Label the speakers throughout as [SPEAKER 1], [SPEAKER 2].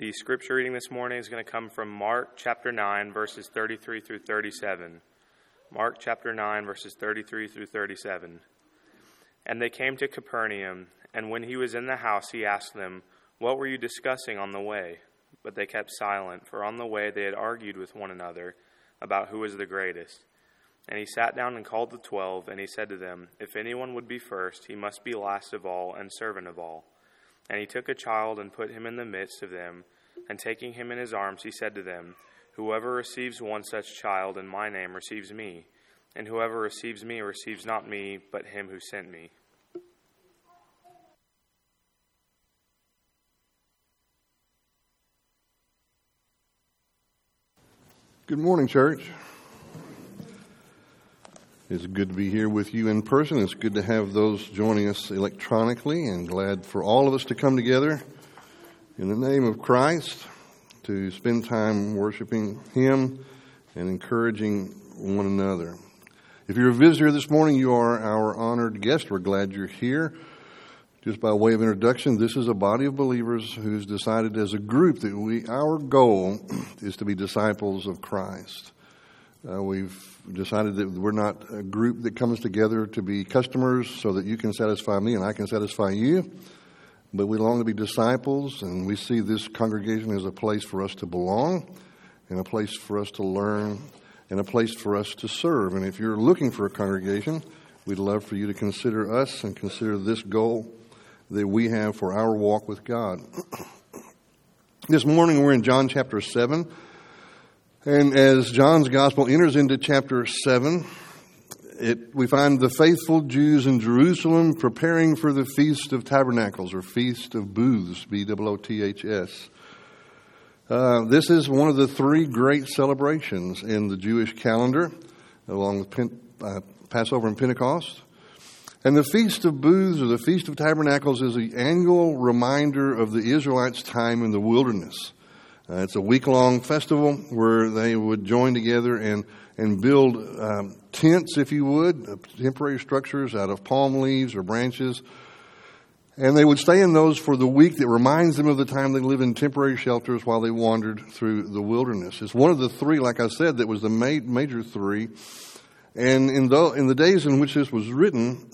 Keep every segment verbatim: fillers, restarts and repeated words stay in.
[SPEAKER 1] The scripture reading this morning is going to come from Mark chapter nine, verses thirty-three through thirty-seven. Mark chapter nine, verses thirty-three through thirty-seven. And they came to Capernaum, and when he was in the house, he asked them, "What were you discussing on the way?" But they kept silent, for on the way they had argued with one another about who was the greatest. And he sat down and called the twelve, and he said to them, "If anyone would be first, he must be last of all and servant of all." And he took a child and put him in the midst of them, and taking him in his arms, he said to them, "Whoever receives one such child in my name receives me, and whoever receives me receives not me, but him who sent me."
[SPEAKER 2] Good morning, church. It's good to be here with you in person. It's good to have those joining us electronically, and glad for all of us to come together in the name of Christ to spend time worshiping Him and encouraging one another. If you're a visitor this morning, you are our honored guest. We're glad you're here. Just by way of introduction, this is a body of believers who's decided as a group that we, our goal is to be disciples of Christ. Uh, we've decided that we're not a group that comes together to be customers so that you can satisfy me and I can satisfy you, but we long to be disciples, and we see this congregation as a place for us to belong and a place for us to learn and a place for us to serve. And if you're looking for a congregation, we'd love for you to consider us and consider this goal that we have for our walk with God. This morning we're in John chapter seven. And as John's gospel enters into chapter seven, it, we find the faithful Jews in Jerusalem preparing for the Feast of Tabernacles, or Feast of Booths, B O O T H S. Uh, this is one of the three great celebrations in the Jewish calendar, along with Pen, uh, Passover and Pentecost. And the Feast of Booths, or the Feast of Tabernacles, is the annual reminder of the Israelites' time in the wilderness. Uh, it's a week-long festival where they would join together and, and build um, tents, if you would, uh, temporary structures out of palm leaves or branches. And they would stay in those for the week that reminds them of the time they lived in temporary shelters while they wandered through the wilderness. It's one of the three, like I said, that was the ma- major three. And in the, in the days in which this was written,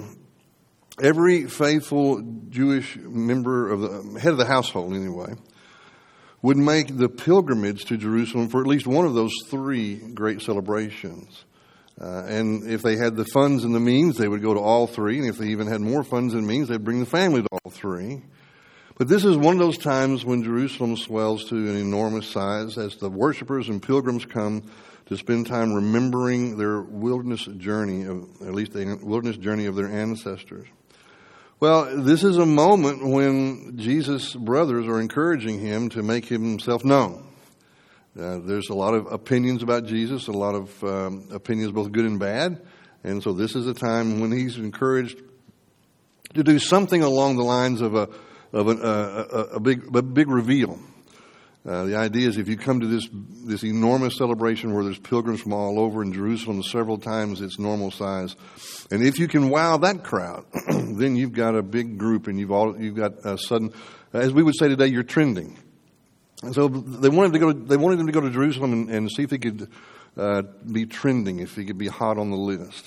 [SPEAKER 2] every faithful Jewish member of the head of the household, anyway, would make the pilgrimage to Jerusalem for at least one of those three great celebrations. Uh, and if they had the funds and the means, they would go to all three. And if they even had more funds and means, they'd bring the family to all three. But this is one of those times when Jerusalem swells to an enormous size as the worshipers and pilgrims come to spend time remembering their wilderness journey, of, at least the wilderness journey of their ancestors. Well, this is a moment when Jesus' brothers are encouraging him to make himself known. Uh, there's a lot of opinions about Jesus, a lot of um, opinions, both good and bad. And so this is a time when he's encouraged to do something along the lines of a of an, uh, a, a big a big reveal. Uh, the idea is if you come to this this enormous celebration where there's pilgrims from all over in Jerusalem, several times its normal size, and if you can wow that crowd, then you've got a big group, and you've all you've got a sudden, as we would say today, you're trending. And so they wanted to go. They wanted him to go to Jerusalem and, and see if he could uh, be trending, if he could be hot on the list.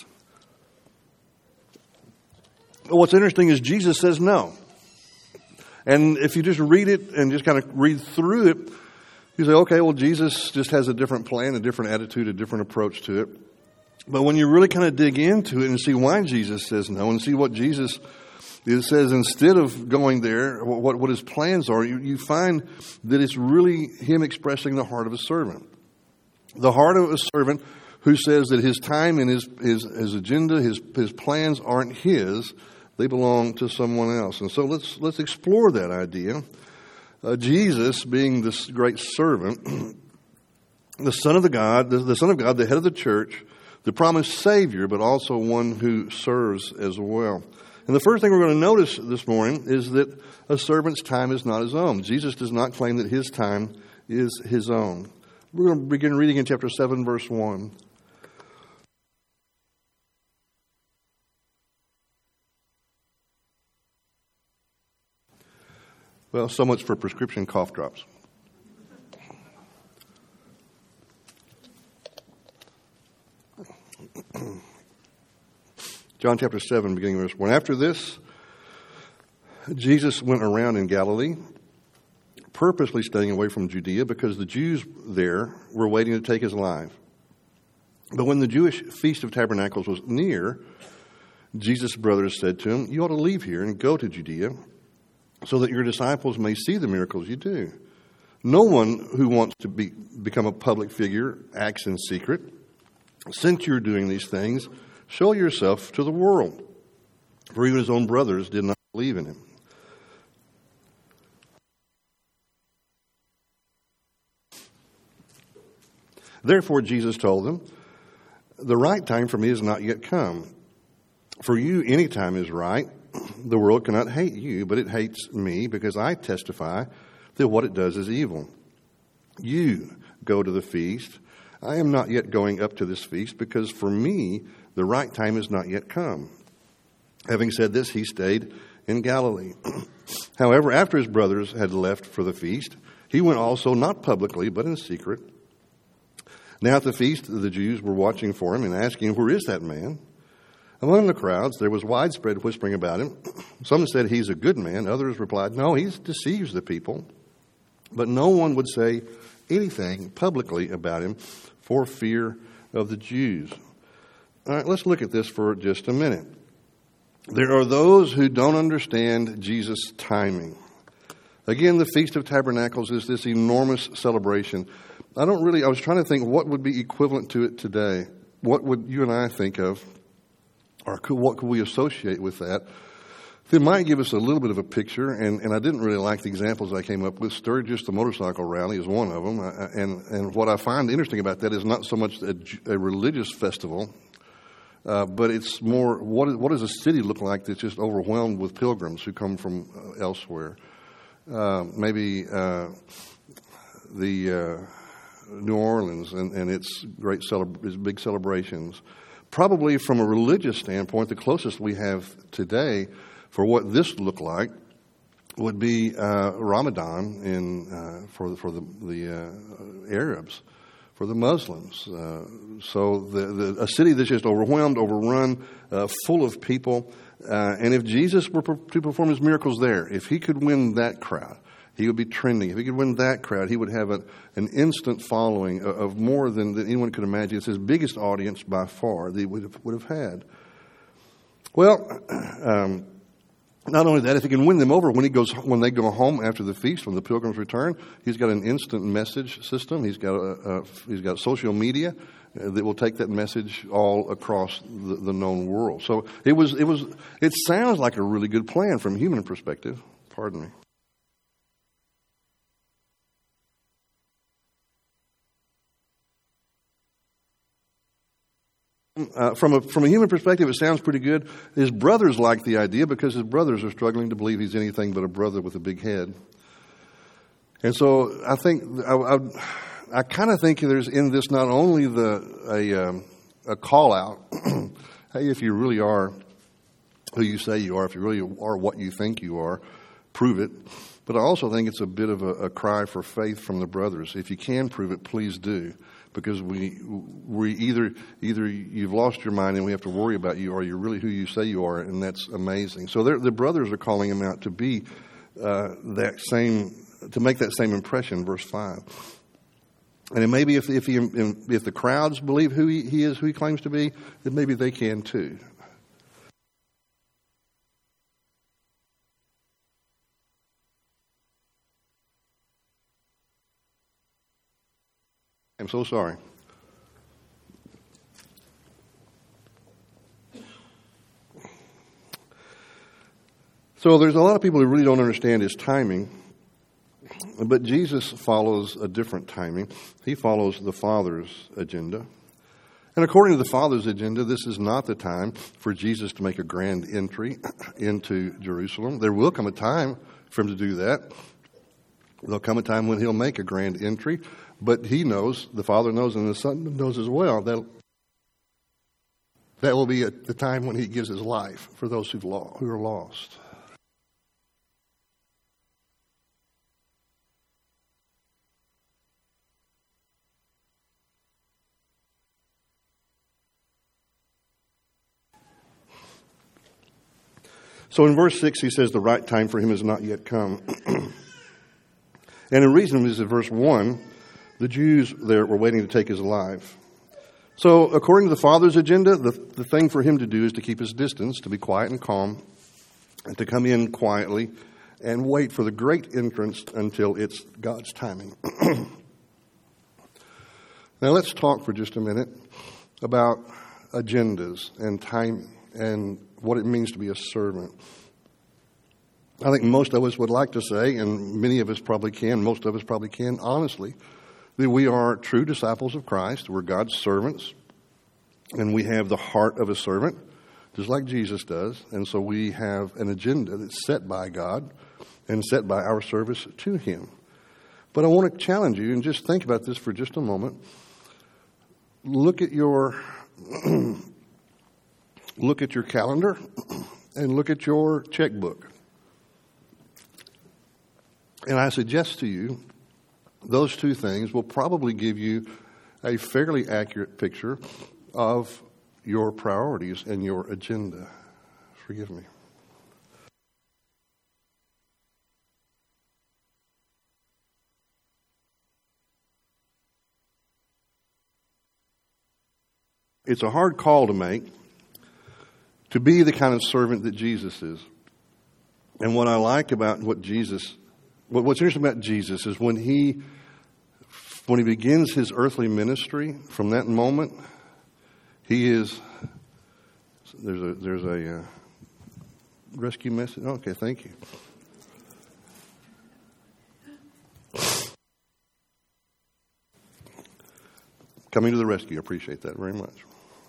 [SPEAKER 2] But what's interesting is Jesus says no. And if you just read it and just kind of read through it, you say, okay, well, Jesus just has a different plan, a different attitude, a different approach to it. But when you really kind of dig into it and see why Jesus says no, and see what Jesus it says instead of going there, what, what his plans are, you, you find that it's really him expressing the heart of a servant. The heart of a servant who says that his time and his, his, his agenda, his, his plans aren't his. They belong to someone else. And so let's let's explore that idea. Uh, Jesus, being this great servant, the Son of the God, the, the Son of God, the head of the church, the promised Savior, but also one who serves as well. And the first thing we're going to notice this morning is that a servant's time is not his own. Jesus does not claim that his time is his own. We're going to begin reading in chapter seven, verse one. Well, so much for prescription cough drops. John chapter seven, beginning verse one. After this, Jesus went around in Galilee, purposely staying away from Judea because the Jews there were waiting to take his life. But when the Jewish Feast of Tabernacles was near, Jesus' brothers said to him, "You ought to leave here and go to Judea so that your disciples may see the miracles you do. No one who wants to be, become a public figure acts in secret. Since you're doing these things, show yourself to the world." For even his own brothers did not believe in him. Therefore Jesus told them, "The right time for me has not yet come. For you, any time is right. The world cannot hate you, but it hates me because I testify that what it does is evil. You go to the feast. I am not yet going up to this feast because for me, the right time has not yet come." Having said this, he stayed in Galilee. However, after his brothers had left for the feast, he went also, not publicly, but in secret. Now at the feast, the Jews were watching for him and asking, "Where is that man?" Among the crowds, there was widespread whispering about him. Some said he's a good man. Others replied, "No, he deceives the people." But no one would say anything publicly about him for fear of the Jews. All right, let's look at this for just a minute. There are those who don't understand Jesus' timing. Again, the Feast of Tabernacles is this enormous celebration. I don't really, I was trying to think what would be equivalent to it today. What would you and I think of? Or could, what could we associate with that? It might give us a little bit of a picture, and, and I didn't really like the examples I came up with. Sturgis, the motorcycle rally, is one of them. I, and, and what I find interesting about that is not so much a, a religious festival, uh, but it's more, what, is, what does a city look like that's just overwhelmed with pilgrims who come from uh, elsewhere? Uh, maybe uh, the uh, New Orleans and, and its great celebra- its big celebrations. Probably from a religious standpoint, the closest we have today for what this looked like would be uh, Ramadan in uh, for the, for the, the uh, Arabs, for the Muslims. Uh, so the, the, a city that's just overwhelmed, overrun, uh, full of people. Uh, and if Jesus were to perform his miracles there, if he could win that crowd, he would be trending. If he could win that crowd, he would have a, an instant following of, of more than, than anyone could imagine. It's his biggest audience by far that he would have, would have had. Well, um, not only that, if he can win them over when he goes when they go home after the feast, when the pilgrims return, he's got an instant message system. He's got a, a he's got social media that will take that message all across the, the known world. So it was it was it sounds like a really good plan from a human perspective. Pardon me. Uh, from a from a human perspective, it sounds pretty good. His brothers like the idea because his brothers are struggling to believe he's anything but a brother with a big head. And so I think I, I, I kind of think there's in this not only the a um, a call out, hey, if you really are who you say you are, if you really are what you think you are, prove it. But I also think it's a bit of a, a cry for faith from the brothers. If you can prove it, please do. Because we we either either you've lost your mind and we have to worry about you, or you're really who you say you are, and that's amazing. So the brothers are calling him out to be uh, that same, to make that same impression. Verse five, and it maybe if if he if the crowds believe who he, he is, who he claims to be, then maybe they can too. I'm so sorry. So there's a lot of people who really don't understand his timing, but Jesus follows a different timing. He follows the Father's agenda. And according to the Father's agenda, this is not the time for Jesus to make a grand entry into Jerusalem. There will come a time for him to do that. There'll come a time when he'll make a grand entry. But he knows, the Father knows, and the Son knows as well, that that will be at the time when he gives his life for those who've lo- who are lost. So in verse six, he says the right time for him has not yet come. And the reason is in verse one, the Jews there were waiting to take his life. So according to the Father's agenda, the, the thing for him to do is to keep his distance, to be quiet and calm, and to come in quietly and wait for the great entrance until it's God's timing. Now let's talk for just a minute about agendas and timing and what it means to be a servant. I think most of us would like to say, and many of us probably can, most of us probably can, honestly, that we are true disciples of Christ. We're God's servants, and we have the heart of a servant, just like Jesus does. And so we have an agenda that's set by God and set by our service to Him. But I want to challenge you, and just think about this for just a moment. Look at your look at your calendar and look at your checkbook. And I suggest to you, those two things will probably give you a fairly accurate picture of your priorities and your agenda. Forgive me. It's a hard call to make, to be the kind of servant that Jesus is. And what I like about what Jesus, what, what's interesting about Jesus is when he, when he begins his earthly ministry, from that moment, he is, there's a, there's a uh, rescue message. Okay, thank you. Coming to the rescue. I appreciate that very much.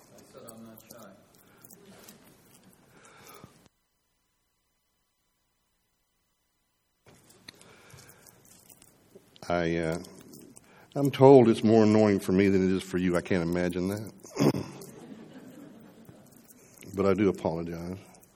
[SPEAKER 2] I, uh, I'm told it's more annoying for me than it is for you. I can't imagine that. But I do apologize.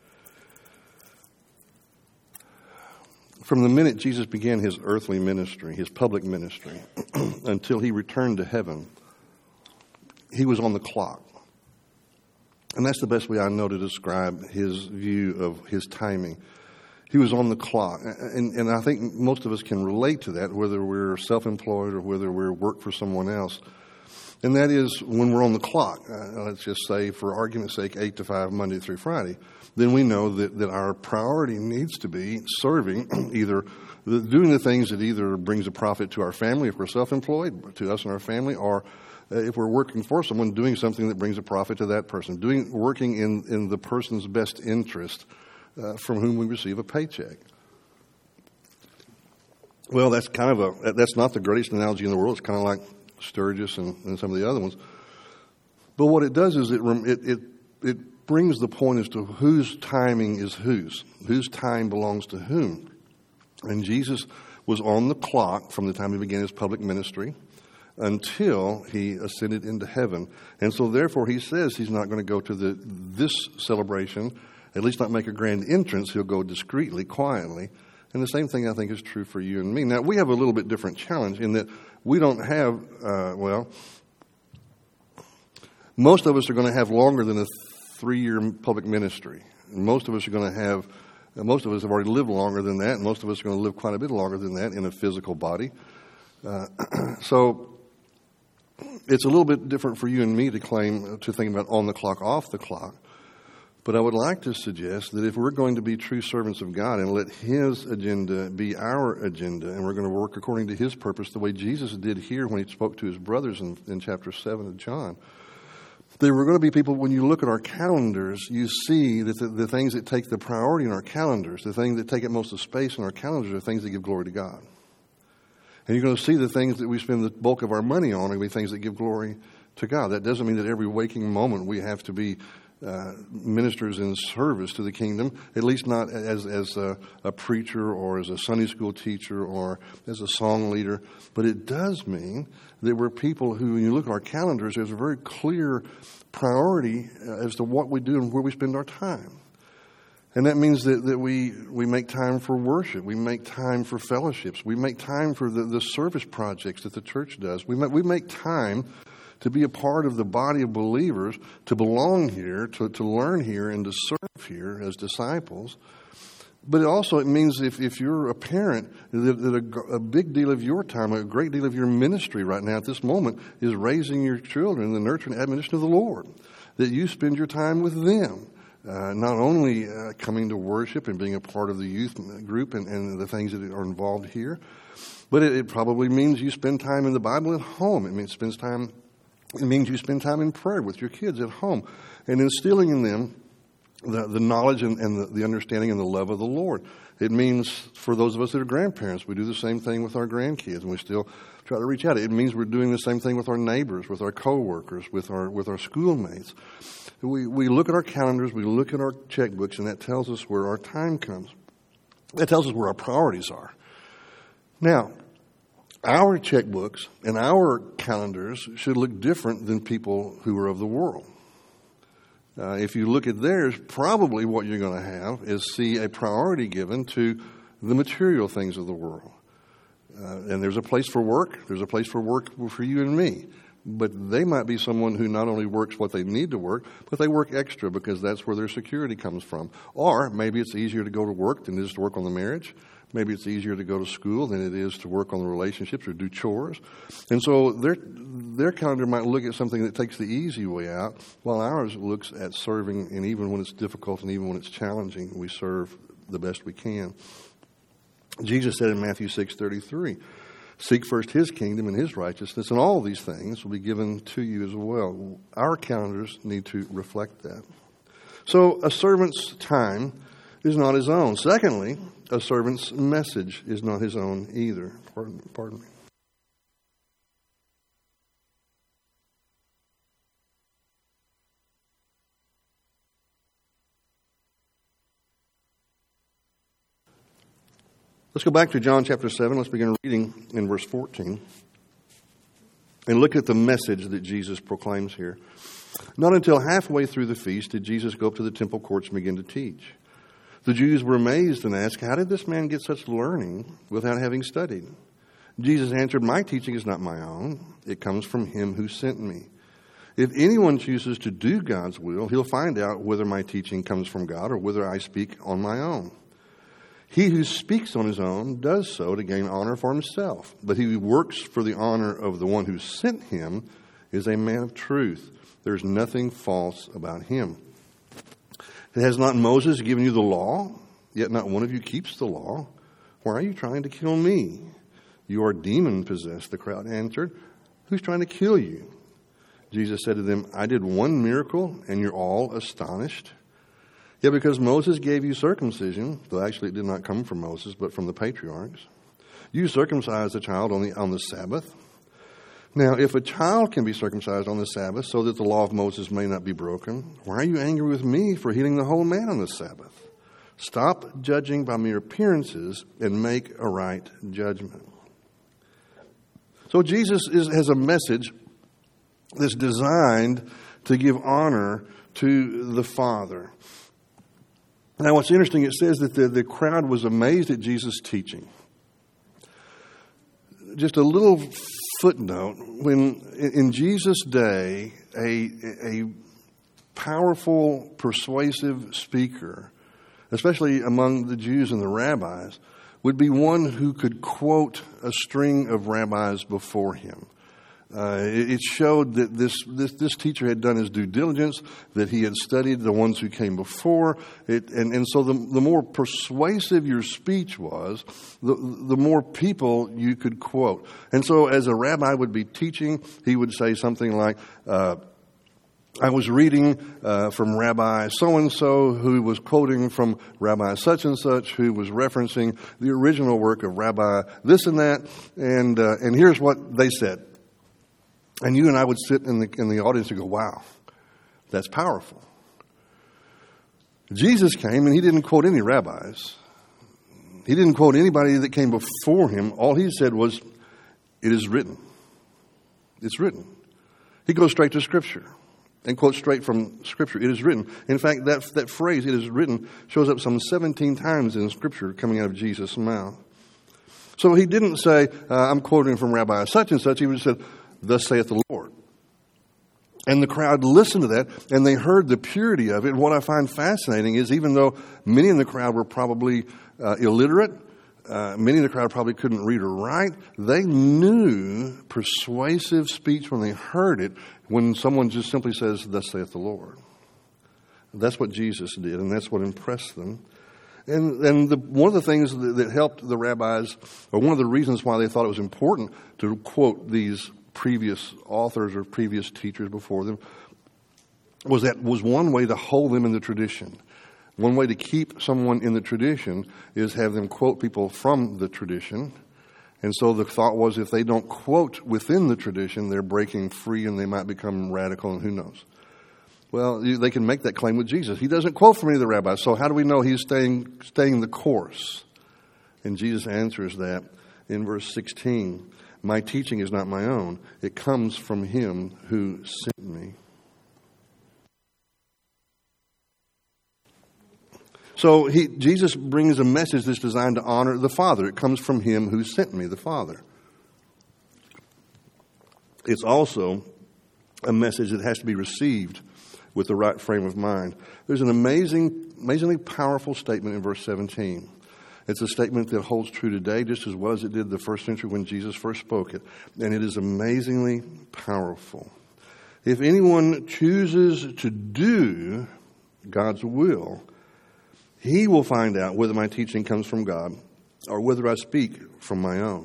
[SPEAKER 2] From the minute Jesus began his earthly ministry, his public ministry, until he returned to heaven, he was on the clock. And that's the best way I know to describe his view of his timing. He was on the clock. And, and I think most of us can relate to that, whether we're self-employed or whether we work for someone else. And that is when we're on the clock, uh, let's just say, for argument's sake, eight to five, Monday through Friday, then we know that, that our priority needs to be serving, either the, doing the things that either brings a profit to our family if we're self-employed, to us and our family, or uh, if we're working for someone, doing something that brings a profit to that person, doing working in, in the person's best interest uh, from whom we receive a paycheck. Well, that's kind of a, that's not the greatest analogy in the world. It's kind of like Sturgis and, and some of the other ones. But what it does is it, it it it brings the point as to whose timing is whose, whose time belongs to whom. And Jesus was on the clock from the time he began his public ministry until he ascended into heaven. And so therefore he says he's not going to go to the this celebration, at least not make a grand entrance. He'll go discreetly, quietly. And the same thing I think is true for you and me. Now, we have a little bit different challenge in that we don't have, uh, well, most of us are going to have longer than a three-year public ministry. Most of us are going to have, most of us have already lived longer than that, and most of us are going to live quite a bit longer than that in a physical body. Uh, so it's a little bit different for you and me to claim, to think about on the clock, off the clock. But I would like to suggest that if we're going to be true servants of God and let His agenda be our agenda, and we're going to work according to His purpose the way Jesus did here when He spoke to His brothers in, in chapter seven of John, there were going to be people, when you look at our calendars, you see that the, the things that take the priority in our calendars, the things that take up most of the space in our calendars are things that give glory to God. And you're going to see the things that we spend the bulk of our money on are going to be things that give glory to God. That doesn't mean that every waking moment we have to be Uh, ministers in service to the kingdom, at least not as as a, a preacher or as a Sunday school teacher or as a song leader. But it does mean that we're people who, when you look at our calendars, there's a very clear priority as to what we do and where we spend our time. And that means that, that we, we make time for worship. We make time for fellowships. We make time for the, the service projects that the church does. We make, we make time to be a part of the body of believers, to belong here, to, to learn here, and to serve here as disciples. But it also it means if, if you're a parent, that, that a, a big deal of your time, a great deal of your ministry right now at this moment is raising your children in the nurture and admonition of the Lord. That you spend your time with them, uh, not only uh, coming to worship and being a part of the youth group and, and the things that are involved here, but it, it probably means you spend time in the Bible at home. It means spends time. It means you spend time in prayer with your kids at home and instilling in them The, the knowledge and, and the, the understanding and the love of the Lord. It means for those of us that are grandparents, we do the same thing with our grandkids, and we still try to reach out. It means we're doing the same thing with our neighbors, with our coworkers, with our with our schoolmates. We we look at our calendars, we look at our checkbooks, and that tells us where our time comes. That tells us where our priorities are. Now, our checkbooks and our calendars should look different than people who are of the world. Uh, if you look at theirs, probably what you're going to have is see a priority given to the material things of the world. Uh, and there's a place for work. There's a place for work for you and me. But they might be someone who not only works what they need to work, but they work extra because that's where their security comes from. Or maybe it's easier to go to work than it is to work on the marriage. Maybe it's easier to go to school than it is to work on the relationships or do chores. And so their their calendar might look at something that takes the easy way out, while ours looks at serving, and even when it's difficult and even when it's challenging, we serve the best we can. Jesus said in Matthew six thirty-three, "Seek first his kingdom and his righteousness, and all these things will be given to you as well." Our calendars need to reflect that. So a servant's time is not his own. Secondly, a servant's message is not his own either. Pardon, pardon me. Let's go back to John chapter seven. Let's begin reading in verse fourteen. And look at the message that Jesus proclaims here. Not until halfway through the feast did Jesus go up to the temple courts and begin to teach. The Jews were amazed and asked, "How did this man get such learning without having studied?" Jesus answered, "My teaching is not my own. It comes from him who sent me. If anyone chooses to do God's will, he'll find out whether my teaching comes from God or whether I speak on my own. He who speaks on his own does so to gain honor for himself. But he who works for the honor of the one who sent him is a man of truth. There's nothing false about him. Has not Moses given you the law? Yet not one of you keeps the law. Why are you trying to kill me?" "You are demon-possessed," the crowd answered. "Who's trying to kill you?" Jesus said to them, "I did one miracle, and you're all astonished? Yet because Moses gave you circumcision," though actually it did not come from Moses, but from the patriarchs, "you circumcised the child on the, on the Sabbath. Now, if a child can be circumcised on the Sabbath so that the law of Moses may not be broken, why are you angry with me for healing the whole man on the Sabbath? Stop judging by mere appearances and make a right judgment." So Jesus is, has a message that's designed to give honor to the Father. Now, what's interesting, it says that the, the crowd was amazed at Jesus' teaching. Just a little footnote, when in Jesus' day, a, a powerful, persuasive speaker, especially among the Jews and the rabbis, would be one who could quote a string of rabbis before him. Uh, it, it showed that this, this this teacher had done his due diligence, that he had studied the ones who came before. It, and, and so the, the more persuasive your speech was, the, the more people you could quote. And so as a rabbi would be teaching, he would say something like, uh, I was reading uh, from Rabbi so-and-so who was quoting from Rabbi such-and-such who was referencing the original work of Rabbi this and that, and uh, and here's what they said. And you and I would sit in the in the audience and go, wow, that's powerful. Jesus came and he didn't quote any rabbis. He didn't quote anybody that came before him. All he said was, it is written. It's written. He goes straight to Scripture and quotes straight from Scripture. It is written. In fact, that, that phrase, it is written, shows up some seventeen times in Scripture coming out of Jesus' mouth. So he didn't say, uh, I'm quoting from Rabbi such and such. He would have said, thus saith the Lord. And the crowd listened to that, and they heard the purity of it. And what I find fascinating is even though many in the crowd were probably uh, illiterate, uh, many in the crowd probably couldn't read or write, they knew persuasive speech when they heard it, when someone just simply says, "Thus saith the Lord." That's what Jesus did, and that's what impressed them. And, and the, one of the things that, that helped the rabbis, or one of the reasons why they thought it was important to quote these previous authors or previous teachers before them, was that was one way to hold them in the tradition. One way to keep someone in the tradition is have them quote people from the tradition. And so the thought was if they don't quote within the tradition, they're breaking free and they might become radical, and who knows. Well, they can make that claim with Jesus. He doesn't quote from any of the rabbis, so how do we know he's staying staying the course? And Jesus answers that in verse sixteen. "My teaching is not my own. It comes from him who sent me." So he, Jesus brings a message that's designed to honor the Father. It comes from him who sent me, the Father. It's also a message that has to be received with the right frame of mind. There's an amazing, amazingly powerful statement in verse seventeen. It's a statement that holds true today just as well as it did the first century when Jesus first spoke it. And it is amazingly powerful. If anyone chooses to do God's will, he will find out whether my teaching comes from God or whether I speak from my own.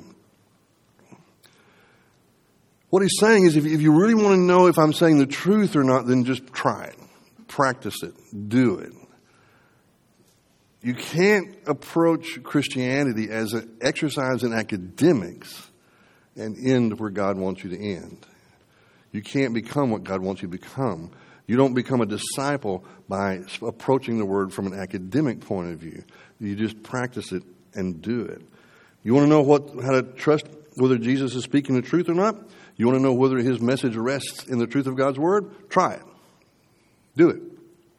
[SPEAKER 2] What he's saying is if you really want to know if I'm saying the truth or not, then just try it. Practice it. Do it. You can't approach Christianity as an exercise in academics and end where God wants you to end. You can't become what God wants you to become. You don't become a disciple by approaching the word from an academic point of view. You just practice it and do it. You want to know what how to trust whether Jesus is speaking the truth or not? You want to know whether his message rests in the truth of God's word? Try it. Do it.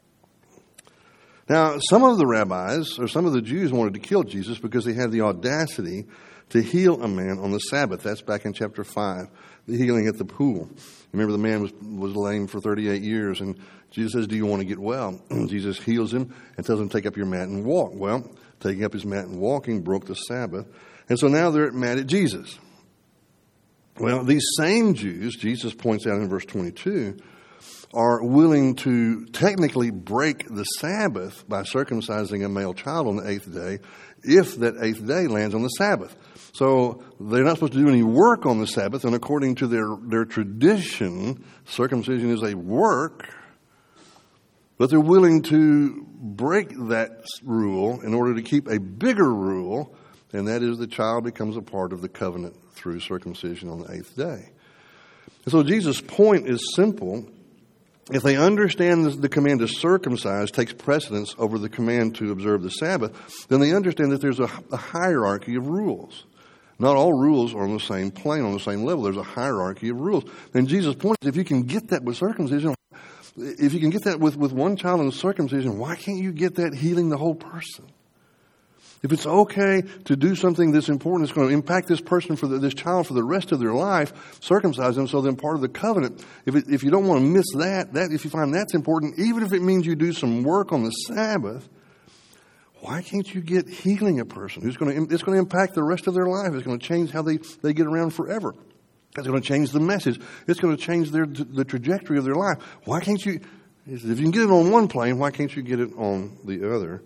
[SPEAKER 2] Now, some of the rabbis or some of the Jews wanted to kill Jesus because he had the audacity to heal a man on the Sabbath. That's back in chapter five, the healing at the pool. Remember, the man was, was lame for thirty-eight years, and Jesus says, "Do you want to get well?" Jesus heals him and tells him, "Take up your mat and walk." Well, taking up his mat and walking broke the Sabbath. And so now they're mad at Jesus. Well, these same Jews, Jesus points out in verse twenty-two, are willing to technically break the Sabbath by circumcising a male child on the eighth day if that eighth day lands on the Sabbath. So they're not supposed to do any work on the Sabbath, and according to their, their tradition, circumcision is a work, but they're willing to break that rule in order to keep a bigger rule, and that is the child becomes a part of the covenant through circumcision on the eighth day. And so Jesus' point is simple. If they understand the command to circumcise takes precedence over the command to observe the Sabbath, then they understand that there's a, a hierarchy of rules. Not all rules are on the same plane, on the same level. There's a hierarchy of rules. And Jesus' point is if you can get that with circumcision, if you can get that with, with one child in circumcision, why can't you get that healing the whole person? If it's okay to do something that's important, it's going to impact this person, for the, this child for the rest of their life, circumcise them so they're part of the covenant. If it, if you don't want to miss that, that, if you find that's important, even if it means you do some work on the Sabbath, why can't you get healing a person who's going to, it's going to impact the rest of their life. It's going to change how they, they get around forever. It's going to change the message. It's going to change their, the trajectory of their life. Why can't you, if you can get it on one plane, why can't you get it on the other?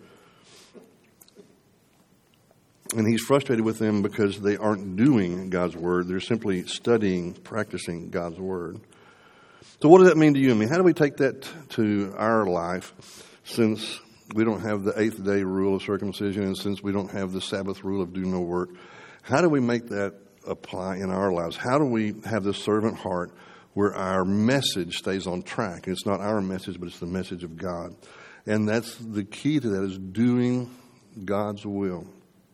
[SPEAKER 2] And he's frustrated with them because they aren't doing God's word. They're simply studying, practicing God's word. So what does that mean to you and me? How do we take that to our life since we don't have the eighth day rule of circumcision and since we don't have the Sabbath rule of do no work? How do we make that apply in our lives? How do we have the servant heart where our message stays on track? It's not our message, but it's the message of God. And that's the key to that is doing God's will.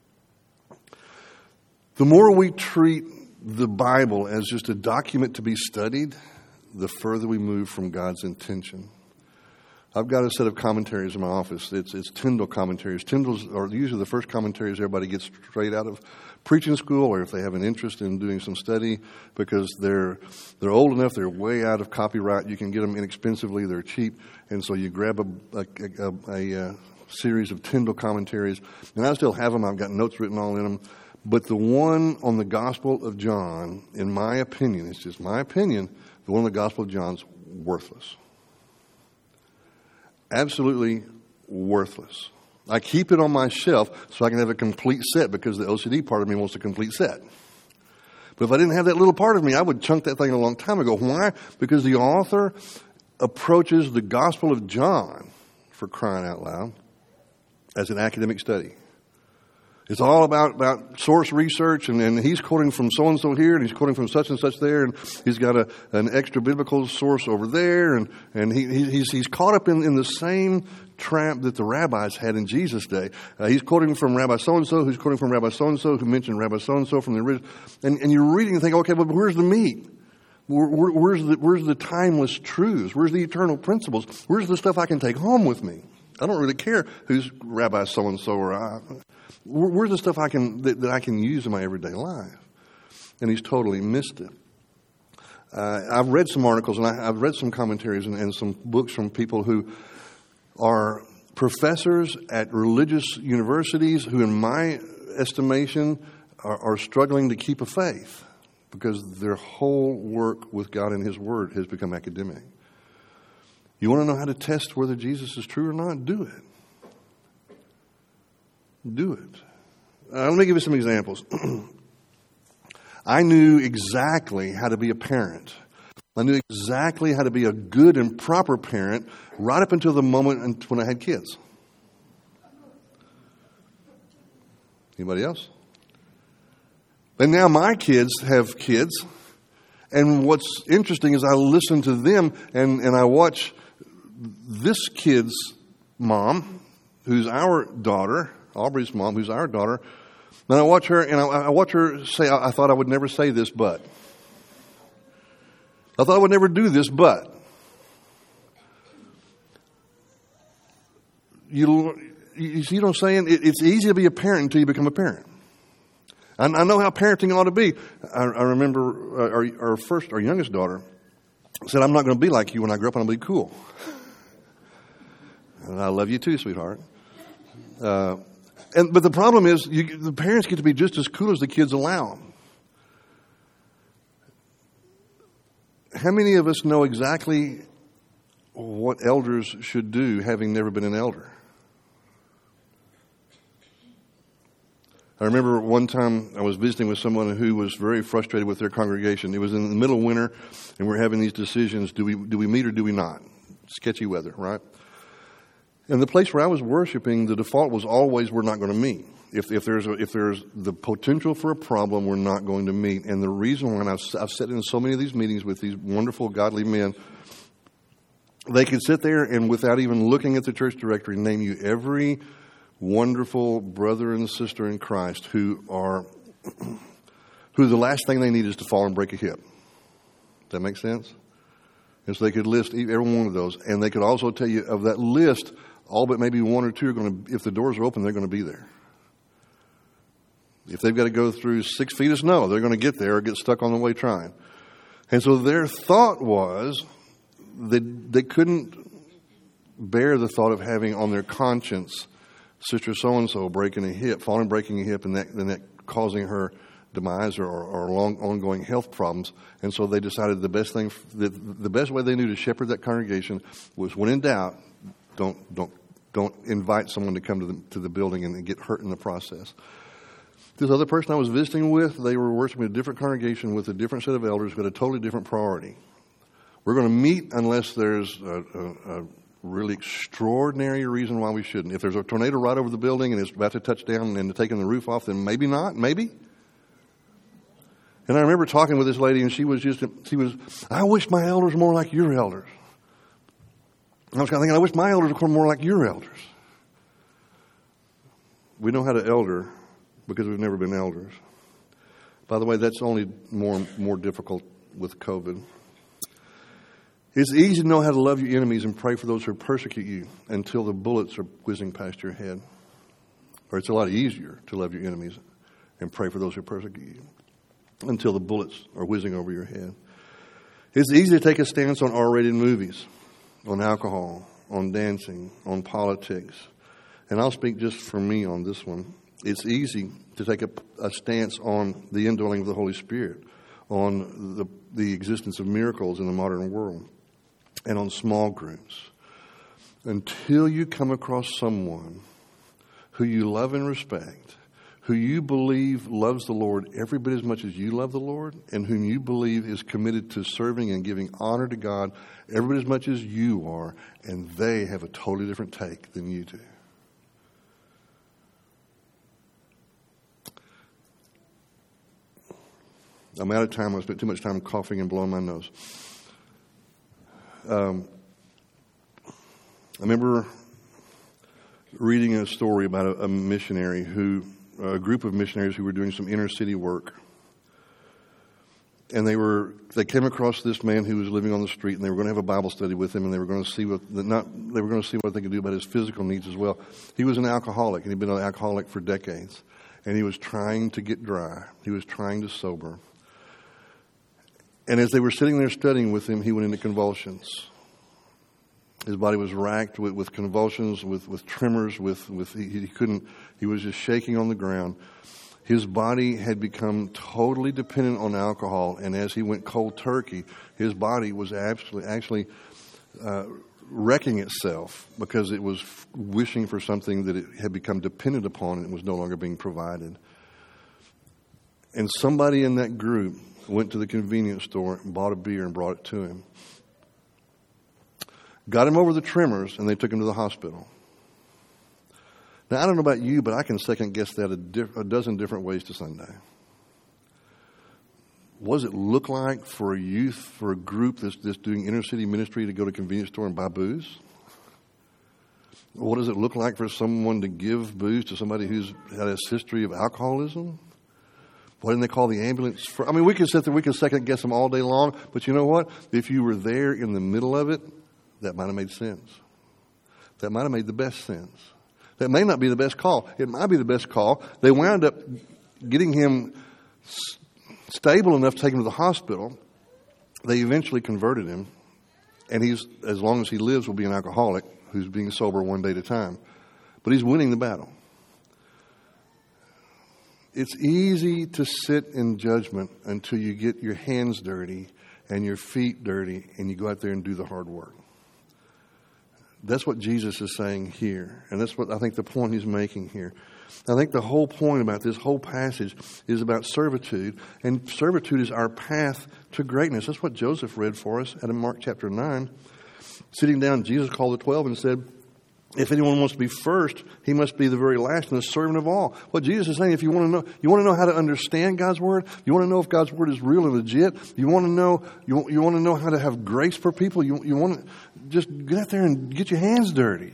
[SPEAKER 2] The more we treat the Bible as just a document to be studied, the further we move from God's intention. I've got a set of commentaries in my office. It's it's Tyndale commentaries. Tyndale's are usually the first commentaries everybody gets straight out of preaching school, or if they have an interest in doing some study, because they're they're old enough, they're way out of copyright. You can get them inexpensively. They're cheap, and so you grab a a, a, a, a series of Tyndale commentaries, and I still have them. I've got notes written all in them. But the one on the Gospel of John, in my opinion, it's just my opinion, the one on the Gospel of John's worthless. Absolutely worthless. I keep it on my shelf so I can have a complete set, because the O C D part of me wants a complete set. But if I didn't have that little part of me, I would chunk that thing a long time ago. Why? Because the author approaches the Gospel of John, for crying out loud, as an academic study. It's all about, about source research, and, and he's quoting from so-and-so here, and he's quoting from such and such there, and he's got a, an extra biblical source over there, and, and he, he's, he's caught up in, in the same trap that the rabbis had in Jesus' day. Uh, he's quoting from Rabbi so-and-so, who's quoting from Rabbi so-and-so, who mentioned Rabbi so-and-so from the original. And, and you're reading and think, okay, but where's the meat? Where, where, where's, the, where's the timeless truths? Where's the eternal principles? Where's the stuff I can take home with me? I don't really care who's Rabbi so-and-so or I. Where's the stuff I can that, that I can use in my everyday life? And he's totally missed it. Uh, I've read some articles, and I, I've read some commentaries and, and some books from people who are professors at religious universities who, in my estimation, are, are struggling to keep a faith because their whole work with God and His Word has become academic. You want to know how to test whether Jesus is true or not? Do it. Do it. Uh, let me give you some examples. I knew exactly how to be a parent. I knew exactly how to be a good and proper parent right up until the moment when I had kids. Anybody else? And now my kids have kids. And what's interesting is I listen to them and, and I watch this kid's mom, who's our daughter, Aubrey's mom, who's our daughter. Then I watch her, and I, I watch her say, I, I thought I would never say this, but. I thought I would never do this, but. You, you see what I'm saying? It, it's easy to be a parent until you become a parent. I, I know how parenting ought to be. I, I remember our, our first, our youngest daughter said, I'm not going to be like you when I grow up, I'm going to be cool. And I love you too, sweetheart. Uh, and but the problem is, you, the parents get to be just as cool as the kids allow them. How many of us know exactly what elders should do, having never been an elder? I remember one time I was visiting with someone who was very frustrated with their congregation. It was in the middle of winter, and we're having these decisions: do we do we meet or do we not? Sketchy weather, right? And the place where I was worshiping, the default was always we're not going to meet. If, if there's a, if there's the potential for a problem, we're not going to meet. And the reason why, and I've, I've sat in so many of these meetings with these wonderful, godly men, they could sit there and without even looking at the church directory, name you every wonderful brother and sister in Christ who are, who the last thing they need is to fall and break a hip. Does that make sense? And so they could list every one of those. And they could also tell you of that list, all but maybe one or two are going to, if the doors are open, they're going to be there. If they've got to go through six feet of snow, they're going to get there or get stuck on the way trying. And so their thought was that they couldn't bear the thought of having on their conscience Sister so-and-so breaking a hip, falling, breaking a hip, and that, and that causing her demise or, or long, ongoing health problems. And so they decided the best thing, the, the best way they knew to shepherd that congregation was, when in doubt, don't don't don't invite someone to come to the to the building and get hurt in the process. This other person I was visiting with, they were worshiping a different congregation with a different set of elders with a totally different priority. We're going to meet unless there's a, a, a really extraordinary reason why we shouldn't. If there's a tornado right over the building and it's about to touch down and taking the roof off, then maybe not, maybe. And I remember talking with this lady, and she was just, she was, I wish my elders were more like your elders. I was kind of thinking, I wish my elders were more like your elders. We know how to elder because we've never been elders. By the way, that's only more more difficult with COVID. It's easy to know how to love your enemies and pray for those who persecute you until the bullets are whizzing past your head. Or it's a lot easier to love your enemies and pray for those who persecute you until the bullets are whizzing over your head. It's easy to take a stance on R-rated movies, on alcohol, on dancing, on politics. And I'll speak just for me on this one. It's easy to take a, a stance on the indwelling of the Holy Spirit, on the, the existence of miracles in the modern world, and on small groups. Until you come across someone who you love and respect, who you believe loves the Lord every bit as much as you love the Lord, and whom you believe is committed to serving and giving honor to God every bit as much as you are, and they have a totally different take than you do. I'm out of time. I spent too much time coughing and blowing my nose. Um, I remember reading a story about a, a missionary who, a group of missionaries who were doing some inner city work. And they were, they came across this man who was living on the street, and they were going to have a Bible study with him, and they were going to see what, not, they were going to see what they could do about his physical needs as well. He was an alcoholic, and he'd been an alcoholic for decades. And he was trying to get dry. He was trying to sober. And as they were sitting there studying with him, he went into convulsions. His body was racked with, with convulsions, with, with tremors, with, with he, he couldn't, he was just shaking on the ground. His body had become totally dependent on alcohol, and as he went cold turkey, his body was actually, actually uh, wrecking itself because it was wishing for something that it had become dependent upon and it was no longer being provided. And somebody in that group went to the convenience store and bought a beer and brought it to him. Got him over the tremors, and they took him to the hospital. Now, I don't know about you, but I can second guess that a, diff- a dozen different ways to Sunday. What does it look like for a youth, for a group that's, that's doing inner city ministry to go to a convenience store and buy booze? What does it look like for someone to give booze to somebody who's had a history of alcoholism? Why didn't they call the ambulance? For, I mean, we can sit there, we can second guess them all day long, but you know what? If you were there in the middle of it, that might have made sense. That might have made the best sense. That may not be the best call. It might be the best call. They wound up getting him s- stable enough to take him to the hospital. They eventually converted him, and he's, as long as he lives, will be an alcoholic who's being sober one day at a time. But he's winning the battle. It's easy to sit in judgment until you get your hands dirty and your feet dirty and you go out there and do the hard work. That's what Jesus is saying here. And that's what I think the point he's making here. I think the whole point about this whole passage is about servitude. And servitude is our path to greatness. That's what Joseph read for us out of Mark chapter nine. Sitting down, Jesus called the twelve and said, if anyone wants to be first, he must be the very last and the servant of all. What Jesus is saying, if you want to know, you want to know how to understand God's word, you want to know if God's word is real and legit, you want to know, you, you want to know how to have grace for people, you, you want to just get out there and get your hands dirty.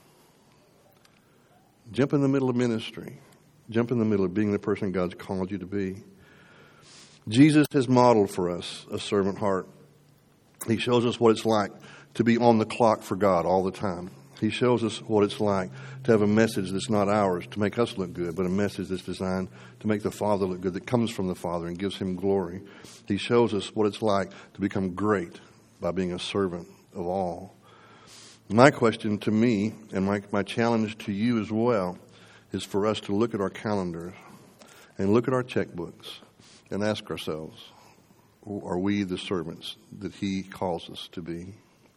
[SPEAKER 2] Jump in the middle of ministry. Jump in the middle of being the person God's called you to be. Jesus has modeled for us a servant heart. He shows us what it's like to be on the clock for God all the time. He shows us what it's like to have a message that's not ours to make us look good, but a message that's designed to make the Father look good, that comes from the Father and gives him glory. He shows us what it's like to become great by being a servant of all. My question to me, and my, my challenge to you as well, is for us to look at our calendars and look at our checkbooks and ask ourselves, are we the servants that he calls us to be?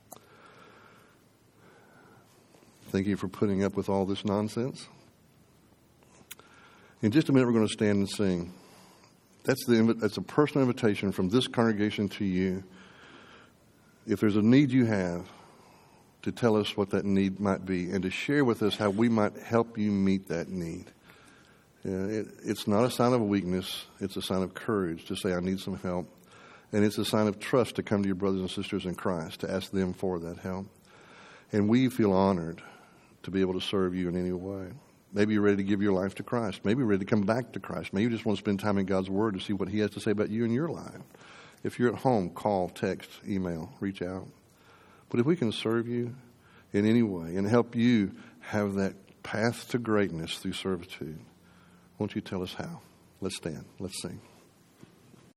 [SPEAKER 2] Thank you for putting up with all this nonsense. In just a minute, we're going to stand and sing. That's the that's a personal invitation from this congregation to you. If there's a need you have, to tell us what that need might be and to share with us how we might help you meet that need. Yeah, it, it's not a sign of weakness. It's a sign of courage to say, I need some help. And it's a sign of trust to come to your brothers and sisters in Christ, to ask them for that help. And we feel honored to be able to serve you in any way. Maybe you're ready to give your life to Christ. Maybe you're ready to come back to Christ. Maybe you just want to spend time in God's Word to see what he has to say about you and your life. If you're at home, call, text, email, reach out. But if we can serve you in any way and help you have that path to greatness through servitude, won't you tell us how? Let's stand. Let's sing.